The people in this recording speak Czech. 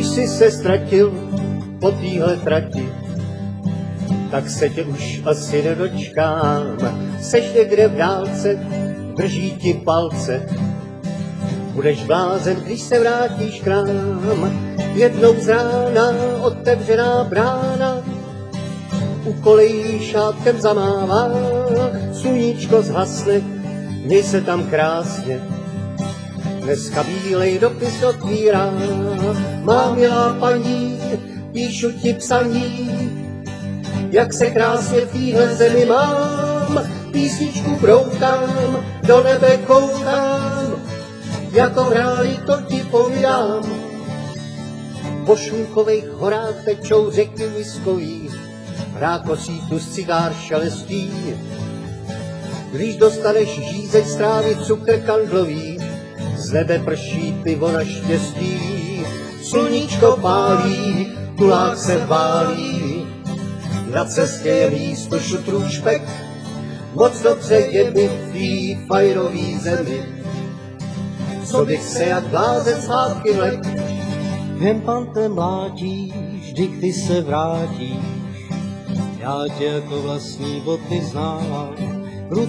Když jsi se ztratil po téhle trati, tak se tě už asi nedočkám. Seš někde v dálce, drží ti palce. Budeš blázen, když se vrátíš k nám. Jednou z rána otevřená brána u kolejí šátkem zamává. Sluníčko zhasne, měj se tam krásně. Dneska bílej dopis otvírá. Má milá paní, píšu ti psaní, jak se krásně v téhle zemi mám. Písničku broukám, do nebe koukám, jako hráli, to ti povídám. Po Šumkových horách tečou řeky viskový, rákosí tu z cigár šelestí. Když dostaneš žízeň z trávy cukr kandlový, z nebe prší pivo na štěstí. Sluníčko pálí, kulák se válí, na cestě je místo šutrů špek. Moc dobře je mi v tý fajrový zemi, co bych se jak blázen zpátky vlek. Vem pante mládí, vždy ty se vrátíš, já tě jako vlastní boty znám.